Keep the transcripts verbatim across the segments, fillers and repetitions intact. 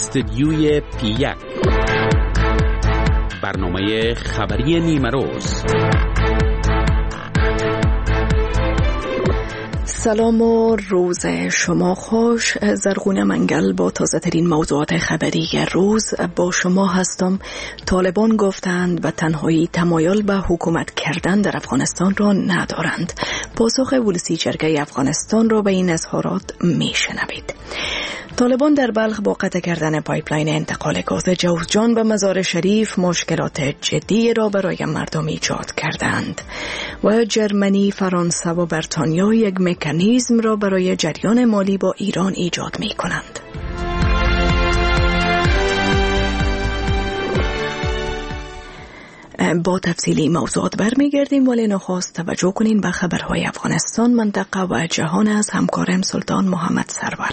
استدیوی پی یک، برنامه خبری نیمه روز. سلام و روز شما خوش. زرغونه منگل با تازه ترین موضوعات خبری روز با شما هستم. طالبان گفتند و تنهایی تمایل به حکومت کردن در افغانستان را ندارند. پاسخ ولسی جرگه افغانستان را به این اظهارات میشنوید. طالبان در بلخ با قطع کردن پایپلاین انتقال گاز جوزجان به مزار شریف مشکلات جدی را برای مردم ایجاد کردند و جرمنی، فرانسه و بریتانیا یک مکانیزم را برای جریان مالی با ایران ایجاد می کنند. با تفصیلی موضوعات برمیگردیم، ولی نخست توجه کنین به خبرهای افغانستان، منطقه و جهان از همکارم سلطان محمد سرور.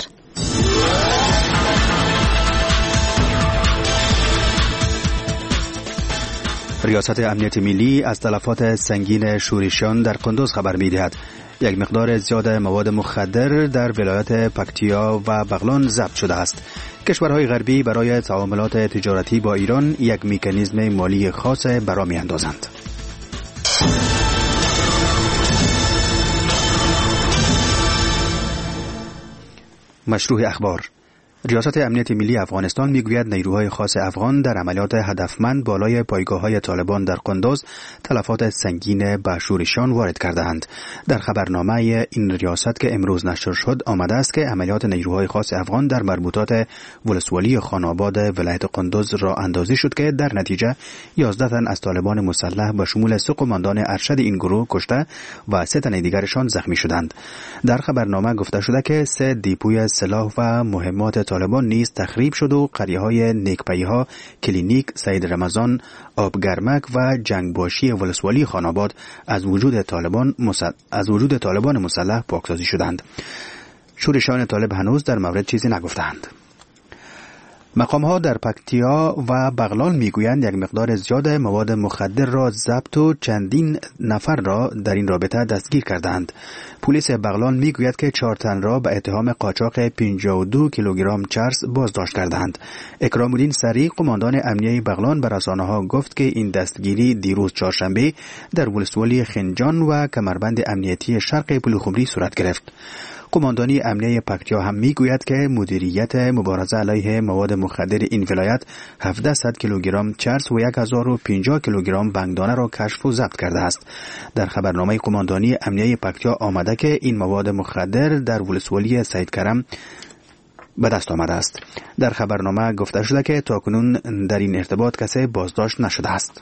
ریاست امنیت ملی از تلفات سنگین شورشیان در قندوز خبر می‌دهد. یک مقدار زیاد مواد مخدر در ولایت پکتیا و بغلان ضبط شده است. کشورهای غربی برای تعاملات تجارتی با ایران یک مکانیزم مالی خاص برا می‌اندازند. مشروع اخبار. ریاست امنیت ملی افغانستان میگوید نیروهای خاص افغان در عملیات هدفمند بالای پایگاه‌های طالبان در قندوز تلفات سنگین به شورشیان وارد کرده‌اند. در خبرنامه این ریاست که امروز نشر شد آمده است که عملیات نیروهای خاص افغان در مربوطات ولسوالی خان‌آباد ولایت قندوز را اندازی شد که در نتیجه یازده تن از طالبان مسلح به شمول سه قماندان ارشد این گروه کشته و سه تن دیگرشان زخمی شدند. در خبرنامه گفته شده که سه دیپوی سلاح و مهمات طالبان نیز تخریب شد و قریه‌های نیکپی‌ها، کلینیک، سید رمضان، آبگرمک و جنگباشی ولسوالی خان‌آباد از وجود طالبان مسلح از وجود طالبان مسلح پاکسازی شدند. شورشیان طالب هنوز در مورد چیزی نگفتند. مقام‌ها در پکتیا و بغلان میگویند یک مقدار زیاد مواد مخدر را ضبط و چندین نفر را در این رابطه دستگیر کردند. پلیس بغلان میگوید که چهار تن را به اتهام قاچاق پنجاه و دو کیلوگرم چرس بازداشت کردند. اکرام الدین سری، قماندان امنیه بغلان، به رسانه‌ها گفت که این دستگیری دیروز چهارشنبه در ولسوالی خنجان و کمربند امنیتی شرق پلوخمری صورت گرفت. قماندانی امنیه پکتیا هم میگوید که مدیریت مبارزه علیه مواد مخدر این ولایت هفتصد کیلوگرم چرس و هزار و پنجاه کیلوگرم بنگدانه را کشف و ضبط کرده است. در خبرنامه قماندانی امنیه پکتیا آمده که این مواد مخدر در ولسوالی سید کرم به دست آمده است. در خبرنامه گفته شده که تاکنون در این ارتباط کسی بازداشت نشده است.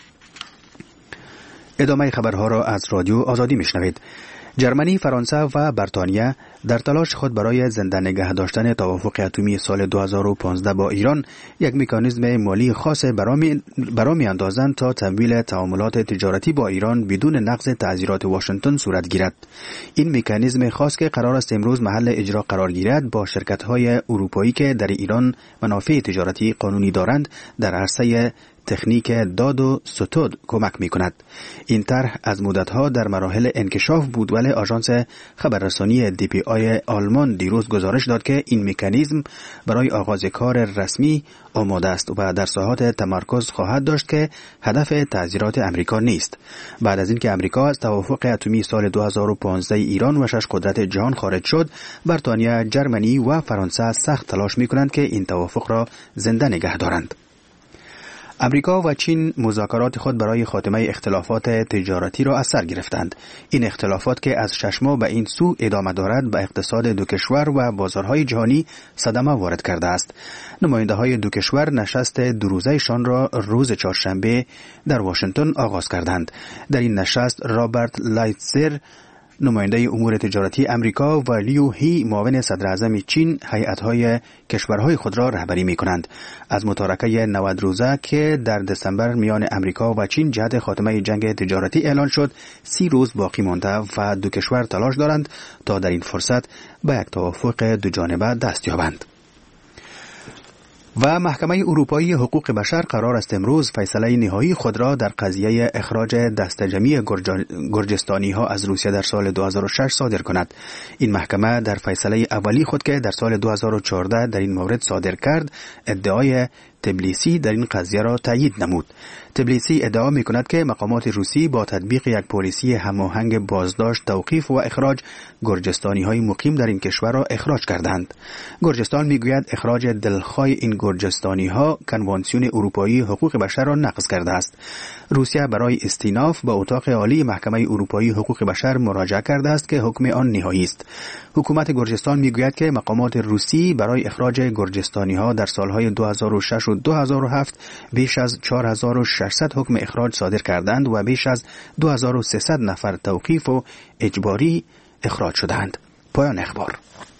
ادامه خبرها را از رادیو آزادی میشنوید. جرمنی، فرانسه و بریتانیا در تلاش خود برای زنده نگه داشتن توافق اتمی سال دو هزار و پانزده با ایران یک مکانیزم مالی خاص برا می اندازند تا تمویل تعاملات تجارتی با ایران بدون نقض تعزیرات واشنگتن صورت گیرد. این مکانیزم خاص که قرار است امروز محل اجرا قرار گیرد با شرکت‌های اروپایی که در ایران منافع تجارتی قانونی دارند در عرصه تکنیک داد و ستود کمک می کند. این طرح از مدتها در مراحل انکشاف بود، ولی آژانس خبررسانی دی پی آی آلمان دیروز گزارش داد که این مکانیزم برای آغاز کار رسمی آماده است و در ساحات تمرکز خواهد داشت که هدف تعزیرات امریکا نیست. بعد از اینکه امریکا از توافق اتمی سال دو هزار و پانزده ایران و شش قدرت جهان خارج شد، بریتانیا، جرمنی و فرانسه سخت تلاش می کنند که این توافق را زنده نگه دارند. امریکا و چین مذاکرات خود برای خاتمه اختلافات تجارتی را از سر گرفتند. این اختلافات که از شش ماه به این سو ادامه دارد به اقتصاد دو کشور و بازارهای جهانی صدمه وارد کرده است. نماینده های دو کشور نشست دو روزه‌شان را روز چهارشنبه در واشنگتن آغاز کردند. در این نشست رابرت لایتزر، نماینده امور تجارتی امریکا، و لیو هی، معاون صدر اعظم چین، هیئت‌های کشورهای خود را رهبری می‌کنند. از متارکه نود روزه که در دسامبر میان امریکا و چین جهت خاتمه جنگ تجارتی اعلان شد، سی روز باقی مانده و دو کشور تلاش دارند تا در این فرصت به یک توافق دو جانبه دست یابند. و محکمه اروپایی حقوق بشر قرار است امروز فیصله نهایی خود را در قضیه اخراج دستجمعی گرجستانی ها از روسیه در سال دو هزار و شش صادر کند. این محکمه در فیصله اولی خود که در سال دو هزار و چهارده در این مورد صادر کرد، ادعای تبلیسی در این قضیه را تایید نمود. تبلیسی ادعا می کند که مقامات روسی با تطبیق یک پالیسی هماهنگ بازداشت، توقیف و اخراج گرجستانی های مقیم در این کشور را اخراج کردند. گرجستان می گوید اخراج دلخواه این گرجستانی ها کنوانسیون اروپایی حقوق بشر را نقض کرده است. روسیه برای استیناف به اتاق عالی محکمه اروپایی حقوق بشر مراجعه کرده است که حکم آن نهایی است. حکومت گرجستان می گوید که مقامات روسی برای اخراج گرجستانی ها در سالهای دو هزار و شش و دو هزار و هفت بیش از چهار هزار و ششصد حکم اخراج صادر کردند و بیش از دو هزار و سیصد نفر توقیف و اجباری اخراج شدند. پایان اخبار.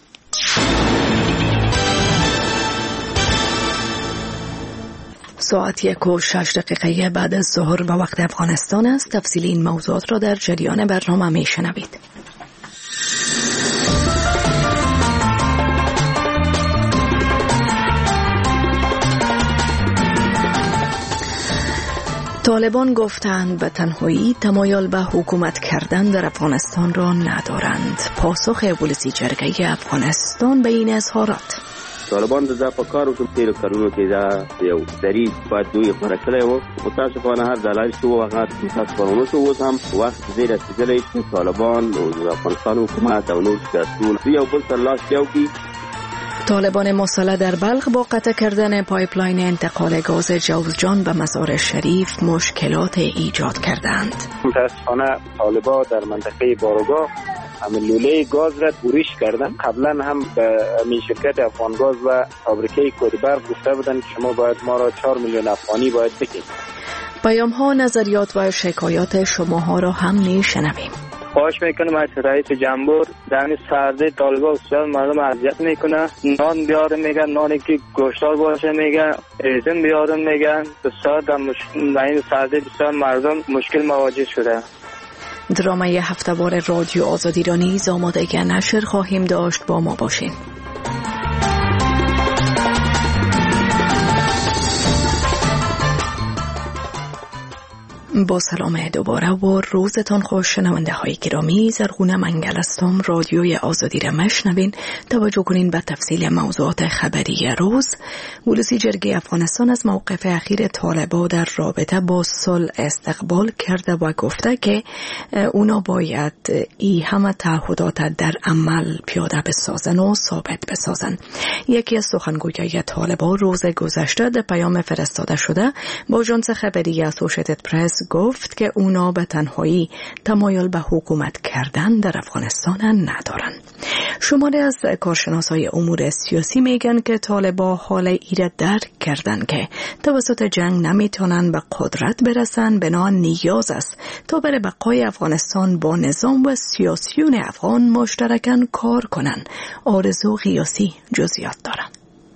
ساعت یک و شش دقیقه بعد از ظهر به وقت افغانستان است. تفصیل این موضوعات را در جریان برنامه می شنوید. طالبان گفتند به تنهایی تمایل به حکومت کردن در افغانستان را ندارند. پاسخ ولسی جرگه افغانستان به این اظهارات: طالبان د په کارو کې تیر کارونو کې دا یو دریز په دوی خورکلې وو متاسفانه هر دلایل شو وغات متاسفانه شو اوس هم وخت زیات رسیدلی چې طالبان او د افغانستان حکومت او نور سیاسيون یو بل سره لاس یو کی. طالبان مسلح در بلخ با قطع کردن پایپلاین انتقال گاز جوزجان به مزار شریف مشکلات ایجاد کردند. متاسفانه طالبان در منطقه بارگاه همین لوله گاز را بریش کردن. قبلا هم به همین شرکت افغانگاز و فابریکه کودبرق گفته بودند که شما باید ما را چهار میلیون افغانی باید بکنید. پیام ها، نظریات و شکایات شما ها را هم میشنویم. خواهش میکنم از رئیس جمهور در سرده طالبان بسیار مردم اذیت میکنه. نان بیارم میگن، نانی که گوشتار باشه میگن، ازم بیارم میگن. بسیار در این سرده بسیار مردم مشکل مواجه شده. درامه هفته‌وار رادیو آزادی را نیز آمادگی نشر خواهیم داشت. با ما باشین. با سلام دوباره و روزتان خوش. شنونده های گرامی، زرغونه منگل هستم. رادیوی آزادی را مشنوین. توجه کنین به تفصیل موضوعات خبری روز. ولسی جرگه افغانستان از موقف اخیر طالبان در رابطه با صلح استقبال کرده و گفته که اونا باید ای همه تعهدات در عمل پیاده بسازن و ثابت بسازن. یکی از سخنگویان طالبان روز گذشته در پیام فرستاده شده با آژانس خبری اسوسییتد پرس گفت که اونا به تنهایی تمایل به حکومت کردن در افغانستان ندارن. شماری از کارشناسای امور سیاسی میگن که طالبان حال ایره درک کردن که توسط جنگ نمیتونن به قدرت برسن، بنا نیاز است تا برای بقای افغانستان با نظام و سیاسیون افغان مشترکاً کار کنن. آرزو قیاسی جزئیات دارن.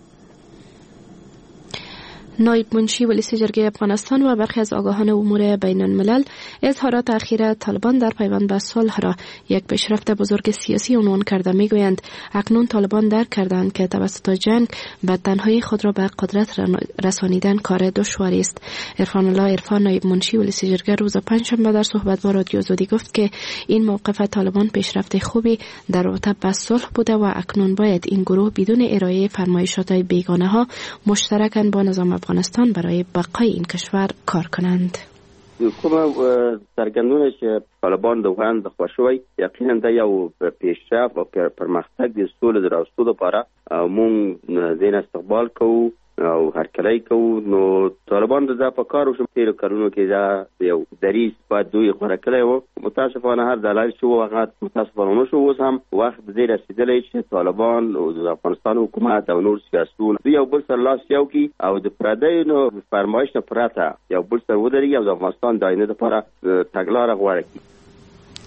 نایب منشی ولسی جرگه افغانستان و برخی از آگاهان امور بین الملل اظهارات اخیر طالبان در پیوند به صلح را یک پیشرفت بزرگ سیاسی عنوان کرده. میگویند اکنون طالبان درک کردند که توسط جنگ به تنهایی خود را به قدرت رسانیدن کار دشواری است. عرفان الله عرفان، نایب منشی ولسی جرگه، روز پنجشنبه در صحبت با رادیو آزادی گفت که این موقف طالبان پیشرفت خوبی در رابطه با صلح بوده و اکنون باید این گروه بدون ارائه فرمایشات بیگانه ها مشترکاً با نظام افغانستان برای بقای این کشور کار کنند. کومه څرګندونه چې طالبان د وړاندې د خوښوي یقینا د یو پیشرفت او پرمختګ د سولې د راوستو لپاره مونږ زین استقبال کوو او هرکلی کوو. نو طالبان د په کارو شو تیر کارونو کې دا یو دریز په دوی خورکلی وو متاسفانه هر دلایل شو وغات متاسفانه شو اوس هم وخت زیر رسیدلی چې طالبان او د افغانستان حکومت او نور سیاسيون یو بل سره لاس یو کی او د پردیو نو فرمایش نه پراته یو بل سره ودرېږي او د افغانستان د آینده لپاره تګلاره غوړه کړي.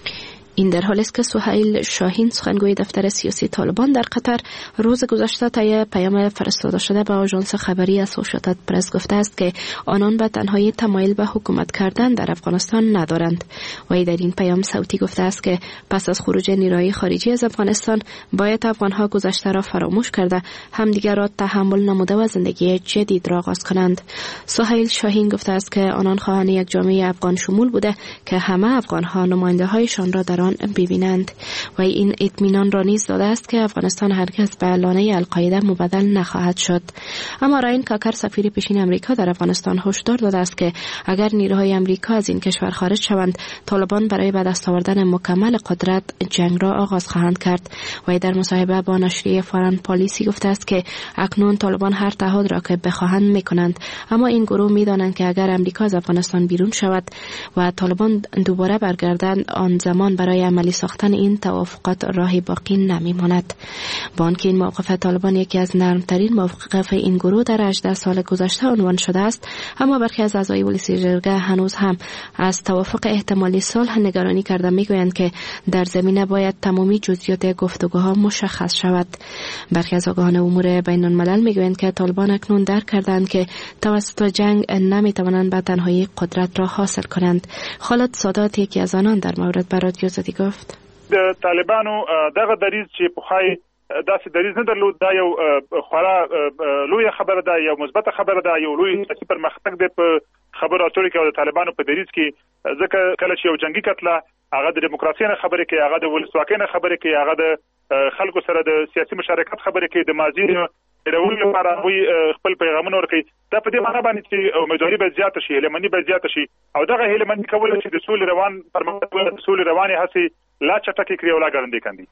این در حالی است که سهیل شاهین سخنگوی دفتر سیاسی طالبان در قطر روز گذشته طی پیام فرستاده شده به آژانس خبری اسوسییتد پرس گفته است که آنان به تنهایی تمایل به حکومت کردن در افغانستان ندارند. و در این پیام صوتی گفته است که پس از خروج نیروهای خارجی از افغانستان باید افغانها گذشته را فراموش کرده همدیگر را تحمل نموده و زندگی جدید را آغاز کنند. سهیل شاهین گفته است که آنان خواهان یک جامعه افغان شمول بوده که همه افغانها نماینده‌هایشان را در آن ببینند. و این اطمینان را نیز داده است که افغانستان هرگز به لانه القاعده مبدل نخواهد شد. اما راین کاکر سفیر پیشین امریکا در افغانستان هشدار داده است که اگر نیروهای امریکا از این کشور خارج شوند طالبان برای به دست آوردن مکمل قدرت جنگ را آغاز خواهند کرد. و در مصاحبه با نشریه فارن پالیسی گفته است که اکنون طالبان هر تعهد را که بخواهند میکنند، اما این گروه میدانند که اگر امریکا از افغانستان بیرون شود و طالبان دوباره برگردند آن زمان برای عملی ساختن این توافقات راهی باقی نمیماند. با آنکه این موقف طالبان یکی از نرمترین موقف این گروه در هجده سال گذشته عنوان شده است، اما برخی از اعضای ولسی جرگه هنوز هم از توافق احتمالی صلح نگرانی کرده میگویند که در زمینه باید تمامی جزئیات گفتگوها مشخص شود. برخی از آگاهان امور بین الملل میگویند که طالبان اکنون درک کردند که توسط جنگ نمیتوانند به تنهایی قدرت را حاصل کنند. خالد سادات یکی از آنان در مورد به رادیو زدی گفت: د طالبانو دغه دریځ چې په خای داسې دریځ نه درلود، دا یو خورا لوی خبره ده، یو مثبت خبره ده، یو لوی سیاسي پرمختګ دی په خبرو اترو کې او د طالبانو په دریځ کې. ځکه کله چې یو جنگي کتله هغه د دیموکراسي نه خبرې کوي، هغه د ولسواکۍ نه خبرې کوي، هغه د خلکو سره د سیاسي مشارکت خبرې کوي، د ماضي ډول لپاره وي خپل پیغامونه ورکوي. دا په دې معنی باندې چې امیدواري به زیاته شي، هیلهمندي به زیاته شي، او دغه هیلهمندي کول چې د سولې روان پرمختګ د سولې رواني هڅې لا چټکې کړي او لا ګړندې کړي.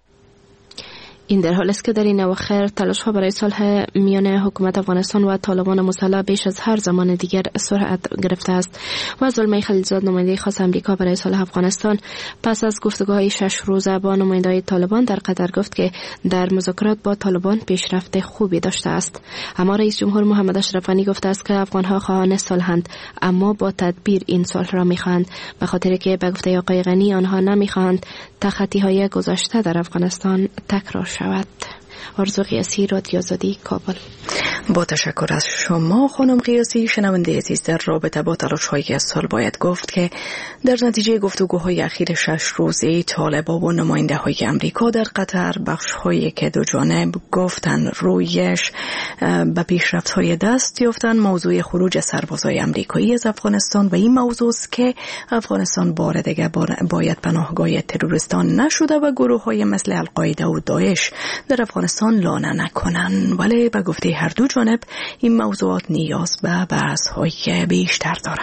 این در حالی است که در این اواخر تلاش‌ها برای صلح میان حکومت افغانستان و طالبان مسلح بیش از هر زمان دیگر سرعت گرفته است. و زلمه خلیلزاد نماینده خاص امریکا برای صلح افغانستان پس از گفتگوهای شش روزه با نماینده‌های طالبان در قطر گفت که در مذاکرات با طالبان پیشرفت خوبی داشته است. اما رئیس جمهور محمد اشرف غنی گفته است که افغان‌ها خواهان صلح‌اند، اما با تدبیر این صلح را می‌خواهند، به خاطر که به گفته آقای غنی آنها نمی‌خواهند تخطی‌های گذشته در افغانستان تکرار شود. آرزو قیاسی، رادیو آزادی، کابل. با تشکر از شما خانم قیاسی. شنونده عزیز، در رابطه با تلاش‌های از سال باید گفت که در نتیجه گفتگوهای اخیر شش روزه طالبان و نماینده‌های امریکا در قطر، بخش‌هایی که دو جانب گفتن رویش به پیشرفت‌های دست یافتن موضوع خروج سربازای امریکایی از افغانستان و این موضوع است که افغانستان بار دیگر باید پناهگاه تروریستان نشده و گروه‌های مثل القاعده و داعش در افغانستان لانه نکنن. ولی به گفته هر دو جانب این موضوعات نیاز به بحث‌های بیشتر داره.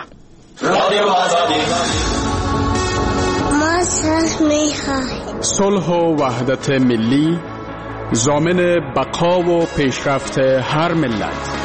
ما صلح می‌خوایم. صلح و وحدت ملی ضامن بقا و پیشرفت هر ملت.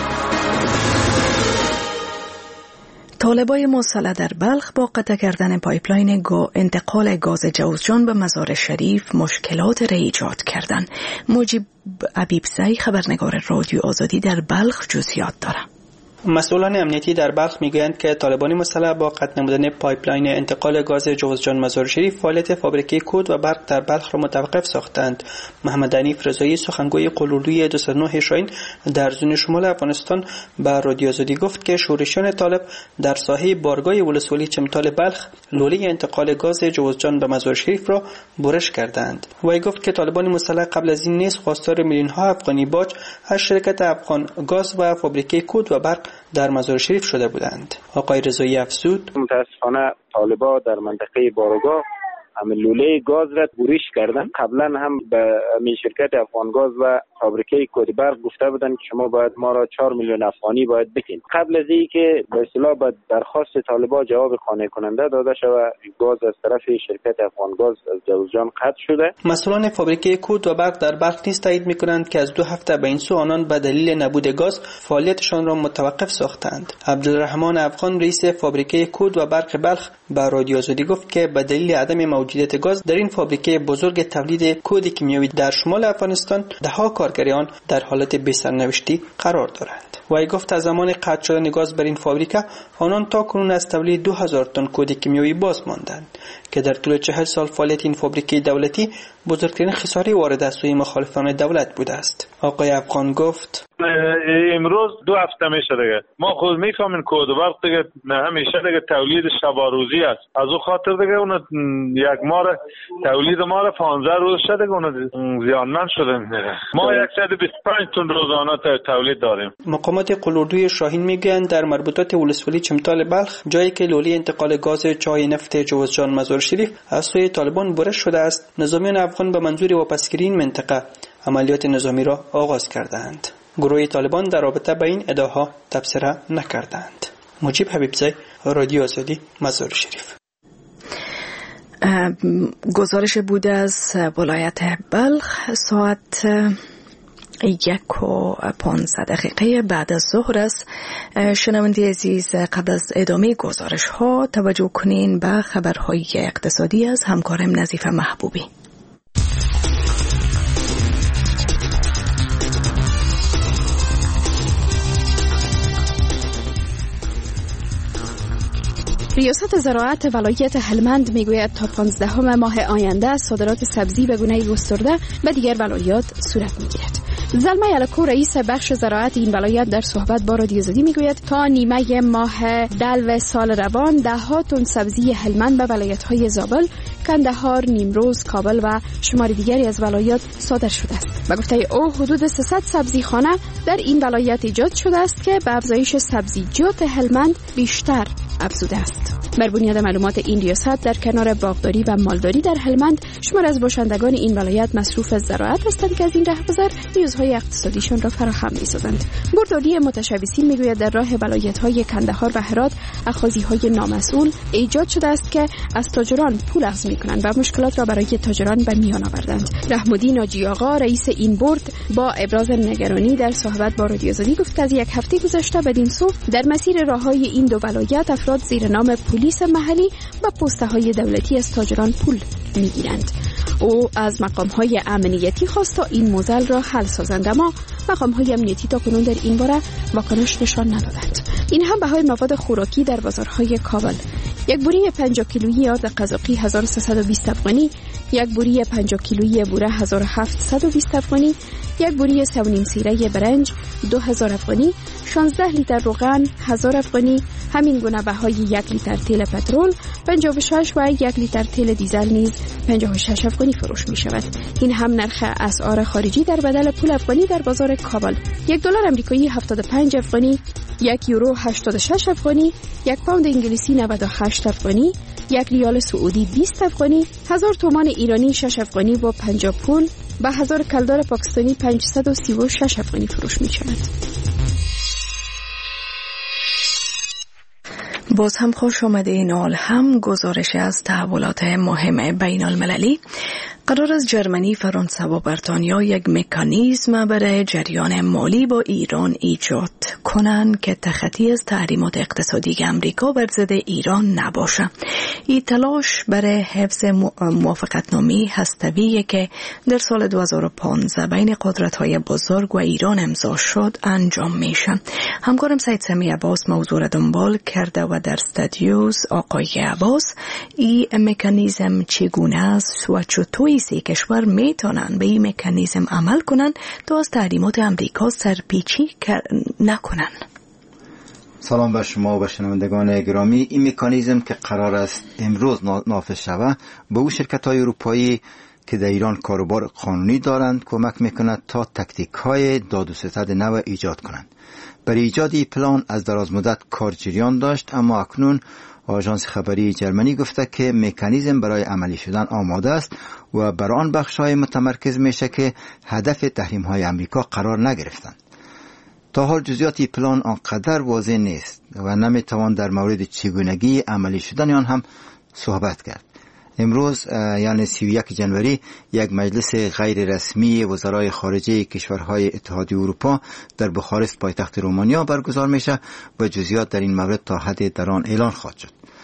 طالبای مسلح در بلخ با قطع کردن پایپلاین انتقال گاز جوزجان به مزار شریف مشکلات را ایجاد کردند. مجیب عبیبزی، خبرنگار رادیو آزادی در بلخ، جزئیات دارد. مسئولان امنیتی در بلخ میگویند که طالبان مسلح با قطع نمودن پایپلاین انتقال گاز جوزجان مزار شریف فعالیت فابریکه کود و برق در بلخ را متوقف ساختند. محمد حنیف رضایی، سخنگوی قلولوی دویست و نه شاهین در زون شمال افغانستان به رادیو آزادی گفت که شورشیان طالب در ساحه بارگاه ولسوالی چمتال بلخ لوله انتقال گاز جوزجان به مزار شریف را برش کردند. وی گفت که طالبان مسلح قبل از این نیز خواستار میلیون ها افغانی باج از شرکت افغان گاز و فابریکه کود و برق در مزار شریف شده بودند. آقای رضایی افزود: متاسفانه طالبان در منطقه بارگاه هم لوله گاز را برش کردن. قبلا هم به می شرکت افغانگاز و فابریکه کودبرق گفته بودن که شما باید ما را چهار میلیون افغانی باید بتین. قبل از اینکه به اصطلاح به درخواست طالبان جواب قانع کننده داده شود، گاز از طرف شرکت افغانگاز از جوزجان قطع شده. مسئولان فابریکه کود و برق در بلخ نیز تایید می‌کنند که از دو هفته به این سو آنان به دلیل نبود گاز فعالیتشان را متوقف ساختند. عبدالرحمن افغان، رئیس فابریکه کود و برق بلخ، به رادیو آزادی گفت که به دلیل عدم موجودیت گاز در این فابریکه بزرگ تولید کود کیمیایی در شمال افغانستان، ده ها کارگران در حالت بی‌سرنوشتی قرار دارند. وی گفت از زمان قطع شدن گاز بر این فابریکه آنان تا کنون از تولید دو هزار تن کود کیمیایی باز ماندند که در طول چهل سال فعالیت این فابریکه دولتی بزرگترین خساره وارد از سوی مخالفان دولت بوده است. آقای افغان گفت امروز دو هفته میشه دیگه ما خود میفهمیم کود برق دیگه همیشه دیگه تولید شب روزی است. از او خاطر دیگه اون یک ماه تولید ما را پانزده روز شده دیگه اون زیانمند شده دیگه. ما صد و بیست و پنج تن روزانه تولید داریم. مقامات قلوردوی شاهین میگویند در مربوطات ولسوالی چمتال بلخ جایی که لوله انتقال گاز چای نفت جوزجان مزار شریف از سوی طالبان برش شده است، نظامیان افغان به منظور واپسگیری این منطقه عملیات نظامی را آغاز کردند. گروه طالبان در رابطه با این ادعاها تبصره نکردند. مجیب حبیبزی، رادیو آزادی، مزار شریف. گزارش بود از ولایت بلخ. ساعت یک و پانزده دقیقه بعد از ظهر است. شنونده عزیز، قبل از ادامه گزارش ها توجه کنین به خبرهای اقتصادی از همکارم نظیفه محبوبی. ریاست زراعت ولایت هلمند میگوید تا پانزدهم ماه آینده صادرات سبزی به گونه گسترده به دیگر ولایات صورت میگیرد. زلمه یلکو رئیس بخش زراعت این ولایت در صحبت با رادیو آزادی میگوید تا نیمه ماه دلو سال روان ده ها تن سبزی هلمند به ولایت‌های زابل، کندهار، نیمروز، کابل و شمار دیگری از ولایات صادر شده است. به گفته او حدود سیصد سبزیخانه در این ولایت ایجاد شده است که به افزایش سبزیجات هلمند بیشتر افزوده است. بر بنیاد معلومات این ریاست در کنار باغداری و مالداری در هلمند شمار از باشندگان این ولایت مصروف زراعت هستند که از این رهگذر نیازهای اقتصادیشان را فراهم می‌سازند. گردالی متشبثین میگوید در راه ولایت‌های کندهار و هرات اخاذی‌های نامسئول ایجاد شده است که از تاجران پول اخذ می‌کنند و مشکلات را برای تاجران به میان آوردند. رحمدی ناجی آقا رئیس این بورد با ابراز نگرانی در صحبت با رادیو آزادی گفت از یک هفته گذشته بدین سو در مسیر راه‌های این دو ولایت افراد زیر نام پلیس محلی و پست‌های دولتی از تاجران پول می‌گیرند. او از مقام‌های امنیتی خواست تا این موزل را حل سازند، اما مقام‌های امنیتی تا کنون در این باره واکنش نشان ندادند. این هم بهای مواد خوراکی در بازارهای کابل: یک بوری پنجاه کیلویی آرد قزاقی هزار و سیصد و بیست افغانی، یک بوری پنجاه کیلویی بوره هزار و هفتصد و بیست افغانی، یک بوری سه و نیم سیره برنج دو هزار افغانی، شانزده لیتر روغن هزار افغانی. همین گونه بهای یک لیتر تیل پترول پنجاه و شش و یک لیتر تیل دیزل نیز پنجاه و شش افغانی فروش می شود. این هم نرخ اسعار خارجی در بدل پول افغانی در بازار کابل: یک دلار آمریکایی هفتاد و پنج افغانی، یک یورو هشتاد و شش افغانی، یک پوند انگلیسی نود و هشت افغانی، یک ریال سعودی بیست افغانی، هزار تومان ایرانی شش افغانی و پنجاه پول به هزار کلدار پاکستانی پانصد و سی و شش افغانی فروش می شود. باز هم خوش آمده. این حال هم گزارش از تحولات مهم بین المللی. قرار از جرمنی، فرانسه و بریتانیا یک مکانیزم برای جریان مالی با ایران ایجاد کنند که تخطی از تحریمات اقتصادی امریکا بر ضد ایران نباشه. این تلاش برای حفظ موافقتنامه هسته‌ای که در سال دو هزار و پانزده بین قدرت‌های بزرگ و ایران امضا شد انجام میشه. همکارم سید سمی عباس موضوع را دنبال کرده و در استودیوز آقای عباس، این مکانیزم چگونه است و چطور سه کشور میتونن به این مکانیزم عمل کنن تا از تحریمات امریکا سرپیچی نکنن؟ سلام به شما و به شنوندگان گرامی. این مکانیزم که قرار است امروز نافذ شود به او شرکت‌های اروپایی که در ایران کاروبار قانونی دارند کمک میکند تا تکتیک‌های داد و ستد نو ایجاد کنند. برای ایجاد این پلان از دراز مدت کار جریان داشت، اما اکنون آژانس خبری جرمنی گفته که مکانیزم برای عملی شدن آماده است و بر آن بخش‌های متمرکز میشه که هدف تحریم‌های امریکا قرار نگرفتند. تا حال جزئیات پلان آنقدر واضح نیست و نمیتوان در مورد چگونگی عملی شدن آن هم صحبت کرد. امروز یعنی سی و یک جنوری یک مجلس غیر رسمی وزرای خارجه کشورهای اتحادیه اروپا در بخارست پایتخت رومانیا برگزار میشه و جزئیات در این مورد تا حد در آن اعلان خواهد شد.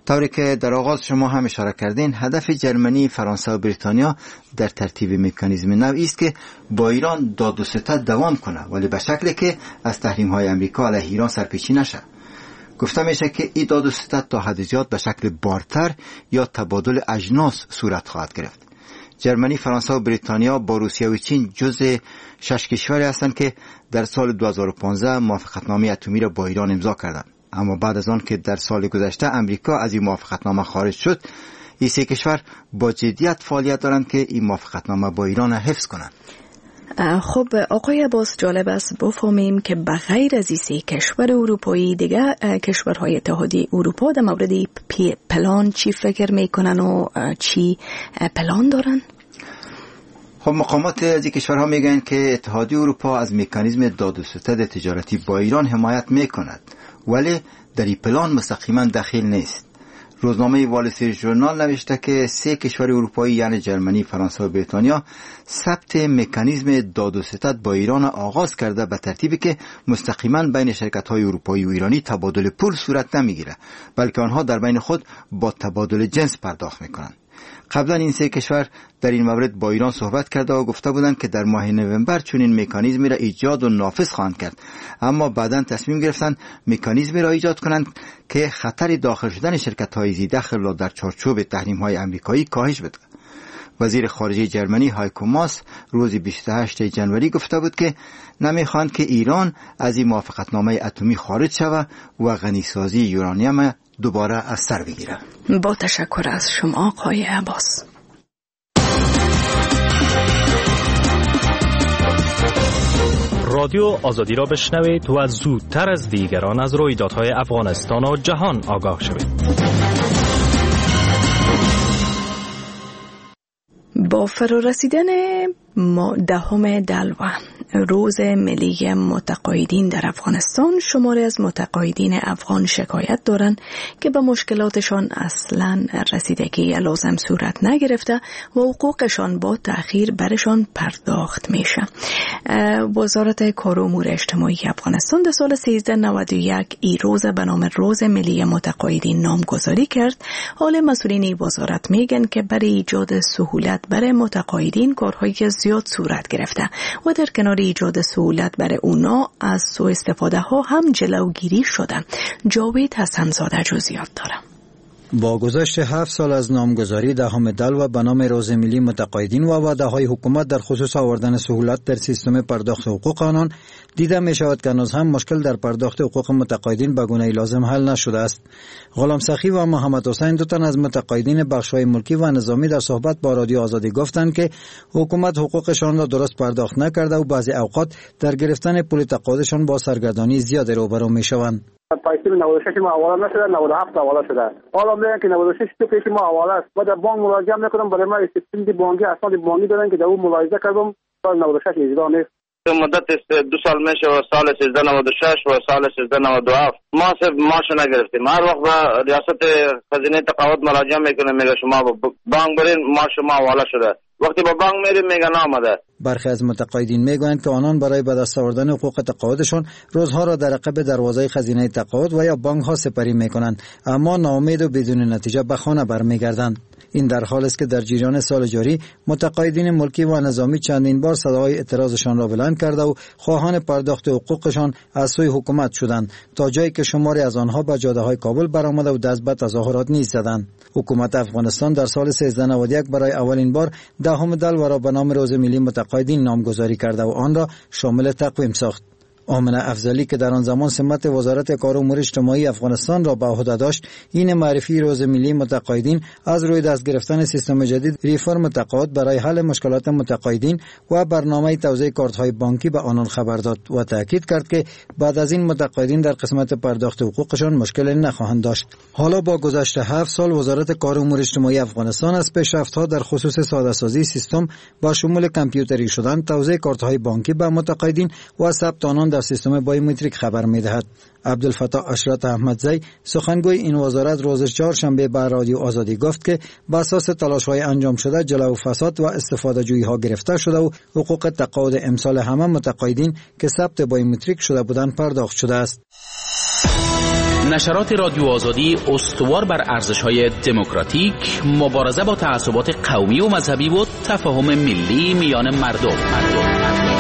طوری که در آغاز شما هم اشاره کردین، هدف جرمنی، فرانسه و بریتانیا در ترتیب مکانیزم نوعی است که با ایران داد و ستد دوام کنه، ولی به شکلی که از تحریم های امریکا علیه ایران سرپیچی نشه. گفته میشه که این داد و ستد تا حد زیاد به شکل بارتر یا تبادل اجناس صورت خواهد گرفت. جرمنی، فرانسه و بریتانیا با روسیه و چین جزء شش کشوری هستند که در سال دو هزار و پانزده موافقتنامه اتمی را با ایران امضا کردند. اما بعد از آن که در سال گذشته امریکا از این موافقتنامه خارج شد، این سه کشور با جدیت فعالیت دارند که این موافقتنامه با ایران حفظ کنند. خب آقای عباس، جالب است بفهمیم که بغیر از این سه کشور اروپایی دیگه کشورهای اتحادیه اروپا در مورد پلان چی فکر میکنن و چی پلان دارن؟ خب مقامات از این کشورها میگن که اتحادیه اروپا از مکانیزم داد و ستد تجارتی با ایران حمایت میکند، ولی در این پلان مستقیما دخیل نیست. روزنامه وال استریت ژورنال نوشته که سه کشور اروپایی یعنی جرمنی، فرانسه و بریتانیا ثبت مکانیزم داد و ستد با ایران آغاز کرده، به ترتیبی که مستقیما بین شرکت‌های اروپایی و ایرانی تبادل پول صورت نمیگیره، بلکه آنها در بین خود با تبادل جنس پرداخت میکنند. قبلا این سه کشور در این مورد با ایران صحبت کرده و گفته بودند که در ماه نوامبر چنین مکانیزمی را ایجاد و نافذ خواهند کرد، اما بعداً تصمیم گرفتند مکانیزمی را ایجاد کنند که خطر داخل شدن شرکت‌های ذی‌دخل را در چارچوب تحریم‌های آمریکایی کاهش بده. وزیر خارجه جرمنی هایکو ماس روز بیست و هشتم ژانویه گفته بود که نمیخواند که ایران از این موافقتنامه اتمی خارج شود و غنیسازی یورانیم دوباره از سر بگیره. با تشکر از شما آقای عباس. رادیو آزادی را بشنوید و زودتر از دیگران از رویدادهای افغانستان و جهان آگاه شوید. با فرارسیدن دهم دلو، روز ملی متقاعدین در افغانستان، شماری از متقاعدین افغان شکایت دارند که به مشکلاتشان اصلا رسیدگی لازم صورت نگرفته و حقوقشان با تأخیر برشان پرداخت میشه. وزارت کار و امور اجتماعی افغانستان در سال سیزده نود و یک این روز به نام روز ملی متقاعدین نامگذاری کرد. حال مسئولین این وزارت میگن که برای ایجاد سهولت برای متقاعدین کارهایی که زیاد صورت گرفته و در کنار ایجاد سهولت برای اونا از سوء استفاده ها هم جلوگیری شده. جاوید حسنزاده جزئیات داره. با گذشت هفت سال از نامگذاری دهم دلو به نام روز ملی متقاعدین و وعده‌های حکومت در خصوص آوردن سهولت در سیستم پرداخت حقوق آنان، دیده می شود که هنوز هم مشکل در پرداخت حقوق متقاعدین به گونه لازم حل نشده است. غلام سخی و محمد حسین دو تن از متقاعدین بخش‌های ملکی و نظامی در صحبت با رادیو آزادی گفتند که حکومت حقوقشان را درست پرداخت نکرده و بعضی اوقات در گرفتن پول تقاعدشان با سرگردانی زیاد روبرو می‌شوند. پایسته نود و شش ما حواله نشده، نود و هفت حواله شده. حالا میگن که نود و شش تو پیش ما حواله است. ما در بانک مراجعه میکنم، برای ما استفاده بانکی اسناد بانکی دادن که در اون ملاحظه کردم سال نود و شش اجرا نیست. مدت دو سال میشه و سال سیزده نود و شش و سال سیزده نود و هفت ما صرف ماش نگرفتیم. هر وقت به ریاست خزینه تقاعد مراجعه میکنیم، میگه شما بانک برین، ماش شما حواله شده. وقتی با بانک میریم میگن آمده. برخی از متقاعدین میگویند که آنان برای به دست آوردن حقوق تقاعدشان روزها را در عقب دروازه خزینه تقاعد و یا بانک ها سپری میکنند، اما ناامید و بدون نتیجه به خانه برمیگردند. این در حالی است که در جریان سال جاری متقاعدین ملکی و نظامی چندین بار صدای اعتراضشان را بلند کرده و خواهان پرداخت حقوقشان از سوی حکومت شدند، تا جایی که شماری از آنها به جاده‌های کابل برآمده و دست به تظاهرات نیز زدند. حکومت افغانستان در سال سیزده نود و یک برای اولین بار دهم دلو را به نام روز ملی متقاعدین نامگذاری کرده و آن را شامل تقویم ساخت. آمنه افضلی که در آن زمان سمت وزارت کار و امور اجتماعی افغانستان را به عهده داشت، این معرفی روز ملی متقاعدین از روی دست گرفتن سیستم جدید ریفرم تقاعد برای حل مشکلات متقاعدین و برنامه توزیع کارت‌های بانکی به آنان خبر داد و تاکید کرد که بعد از این متقاعدین در قسمت پرداخت حقوقشان مشکل نخواهند داشت. حالا با گذشت هفت سال وزارت کار و امور اجتماعی افغانستان از پیشرفت‌ها در خصوص ساده‌سازی سیستم با شمول کامپیوتری شدن، توزیع کارت‌های بانکی به متقاعدین و ثبت آنان در سیستم بایومتریک خبر می‌دهد. عبدالفتاح اشرت احمدزی سخنگوی این وزارت روز چهارشنبه به رادیو آزادی گفت که بر اساس تلاش‌های انجام شده جلو فساد و استفاده جویی‌ها گرفته شده و حقوق تقاعد امسال همه متقاعدین که ثبت بایومتریک شده بودند پرداخت شده است. نشرات رادیو آزادی استوار بر ارزش‌های دموکراتیک، مبارزه با تعصبات قومی و مذهبی و تفاهم ملی میان مردم. مردم.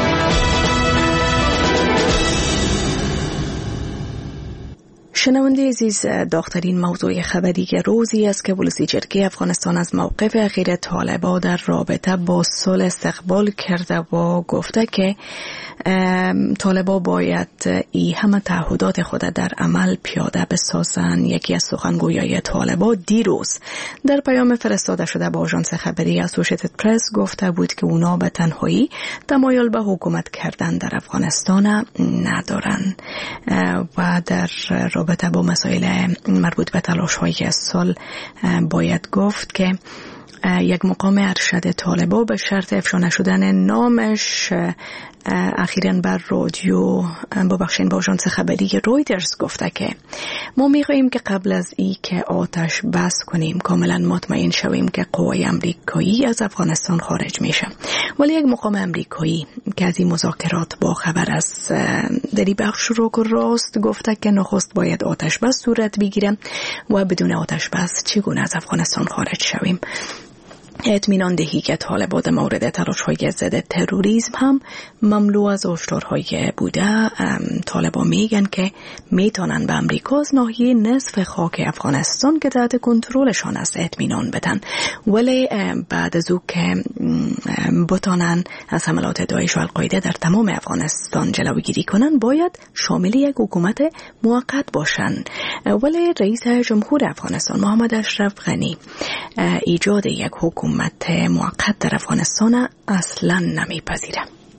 شنونده عزیز، داغ‌ترین موضوع خبری روزی است که ولسی جرگه افغانستان از موقف اخیر طالبان در رابطه با صلح استقبال کرده و گفته که طالبان باید ای همه تعهدات خود در عمل پیاده بسازند. یکی از سخنگویان طالبان دیروز در پیام فرستاده شده با آژانس خبری اسوشیتد پرس گفته بود که اونا به تنهایی تمایل به حکومت کردن در افغانستان ندارن و در رابطه با مسائل مربوط به تلاش‌های صلح باید گفت که یک مقام ارشد طالبان به شرط افشا نشدن نامش اخیراً بر رادیو ببخشید با آژانس خبری رویترز گفته که ما می‌خواهیم که قبل از ای که آتش بس کنیم کاملا مطمئن شویم که قوای امریکایی از افغانستان خارج میشه. ولی یک مقام امریکایی که از این مذاکرات با خبر از دری بخش رو راست گفته که نخست باید آتش بس صورت بگیره و بدون آتش بس چگونه از افغانستان خارج شویم. اطمینان دهی که طالبان در مورد تلاش‌های ضد تروریسم هم مملو از هشدارهای بوده. طالبان میگن که میتونن به امریکا از ناحیه نصف خاک افغانستان که تحت کنترلشان است اطمینان بدن، ولی بعد از او که بتونن از حملات داعش و القاعده در تمام افغانستان جلوگیری کنن باید شامل یک حکومت موقت باشن. ولی رئیس جمهور افغانستان محمد اشرف غنی ایجاد یک حکومت موقت در افغانستان اصلا نمیپذیره.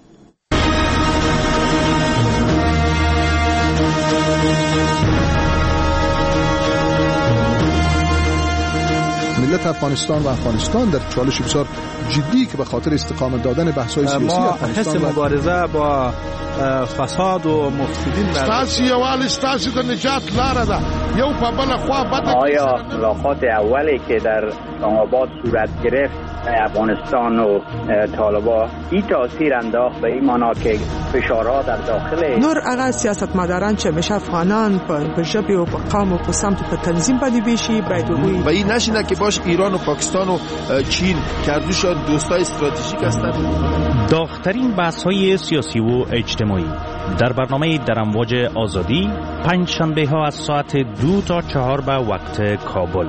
ملت افغانستان و افغانستان در چالش بسیار جدی که به خاطر استقامت دادن بحث‌های سیاسی افغانستان ما حس مبارزه با فساد و مفسدین ستاسي یوال ستاسي د نجات لاره ده یو په بل خوا بده. آیا ملاقات اولی که در آباد صورت گرفت افغانستان و طالبان این تاثیر انداخت به این معنا که فشارها در داخل نور هغه سیاستمداران چې مشه افغانان په ژبه او په قوم او په سمت په تنظیم باندې بشي باید وي و این نشینه که باش ایران و پاکستان و چین کردوش دوستای استراتژیک هستند. داغ‌ترین بحث‌های سیاسی و اجتماعی در برنامه در امواج آزادی پنج شنبه ها از ساعت دو تا چهار به وقت کابل.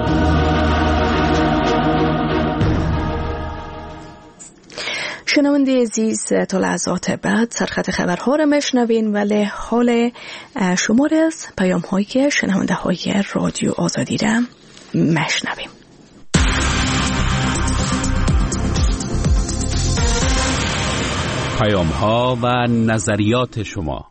شنونده عزیز، تا لحظات بعد سرخط خبرها را میشنوین، ولی حال شمار از پیام هایی که شنونده های رادیو آزادی را میشنویم. پیام ها و نظریات شما.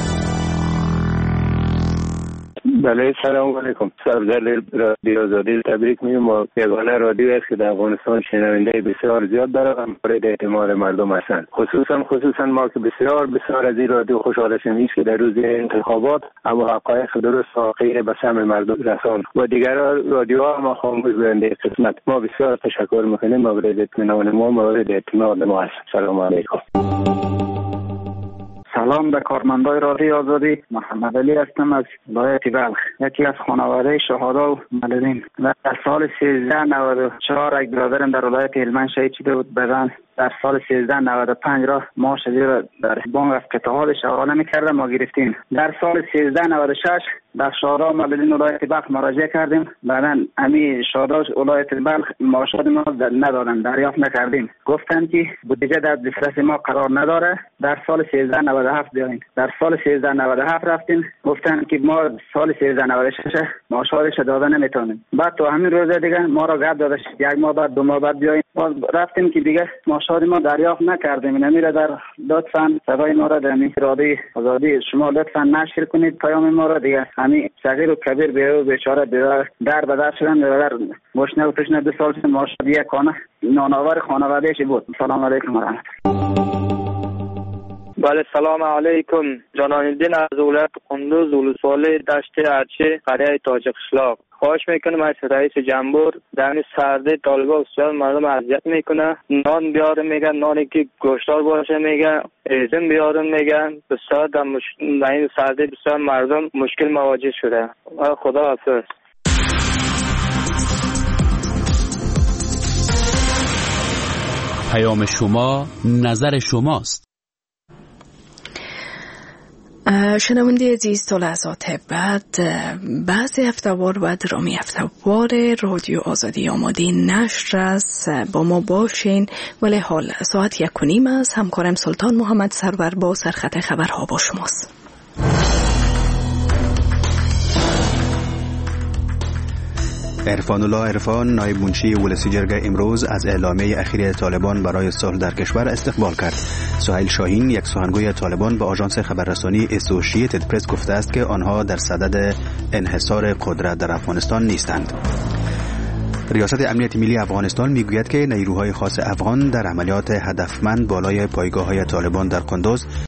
بله، سلام علیکم. سرگرد رادیو آزادی تبریک میگم. و یگانه رادیو است که در افغانستان شنونده بسیار زیاد داره و مورد اعتماد مردم هستند. خصوصا خصوصا ما که بسیار بسیار از این رادیو خوشحال هستیم که در روز انتخابات اما حقایق درست و غیر به سمع مردم رسان و دیگر رادیوها ما خاموش بنده قسمت. ما بسیار تشکر میکنیم. مورد اطمینان ما مورد اعتماد ما است. سلام علیکم. سلام به کارمندای رادیو آزادی. محمد علی هستم از ولایت بلخ، یکی از خانواده شهدا و ملدین. در سال سیزده نود و چهار یک برادرم در ولایت هلمند شهید شده بود. بدن در سال سیزده نود و پنج را ما شدی در بانک از قطعاتش حواله میکردم ما گرفتیم. در سال سیزده نود و شش در شهدا ملدین ولایت بلخ مراجعه کردیم. بعدا امی شهدا ولایت بلخ معاشات ما ندادن، دریافت نکردیم. گفتن که بودجه در دسترس ما قرار نداره، در سال سیزده نود و هفت بیاین. در سال سیزده نود و هفت رفتیم، گفتن که ما سال سیزده نود و شش معاشاتش دادن نمیتونیم. بعد تو همین روز دیگه ما را گفت دادش یک ماه بعد دو ماه بعد بیاین. باز رفتیم که دیگه معاشات ما دریافت نکردیم. نمیره در لطفاً صدای ما را در رادیو آزادی شما لطفاً نشر کنید پیام ما را. دیگه همین صغیر و کبیر به و بیچاره در به در شدن در گشنه و تشنه دو سال معاشات یک خانه نانآور خانواده‌اش بود. سلام علیکم و رحمت. بله، سلام علیکم. جانان الدین از ولایت قندوز، ولسوالی دشت ارچی، قریه تاجقشلاق. خواهش میکنم از رئیس جمهور در این سرده طالبان بسیار مردم اذیت میکنه. نان بیاره میگن، نانی که گوشتار باشه میگن، ایزن بیارن میگن. بسیار در مش... این سرده بسیار مردم مشکل مواجه شده. خدا حافظ. پیام شما، نظر شماست. شنونده عزیز، تا لحظات بعد بعضی هفته‌وار و درامی هفته‌وار رادیو آزادی آماده نشر است. با ما باشین. ولی حال ساعت یک و نیم است. همکارم سلطان محمد سرور با سرخط خبرها با شماست. عرفان الله عرفان، نایب منشی ولسی جرگه، امروز از اعلامیه اخیر طالبان برای صلح در کشور استقبال کرد. سهیل شاهین، یک سخنگوی طالبان، به آژانس خبررسانی اسوسییتد پرس گفته است که آنها در صدد انحصار قدرت در افغانستان نیستند. ریاست امنیت ملی افغانستان میگوید که نیروهای خاص افغان در عملیات هدفمند بالای پایگاه‌های طالبان در قندوز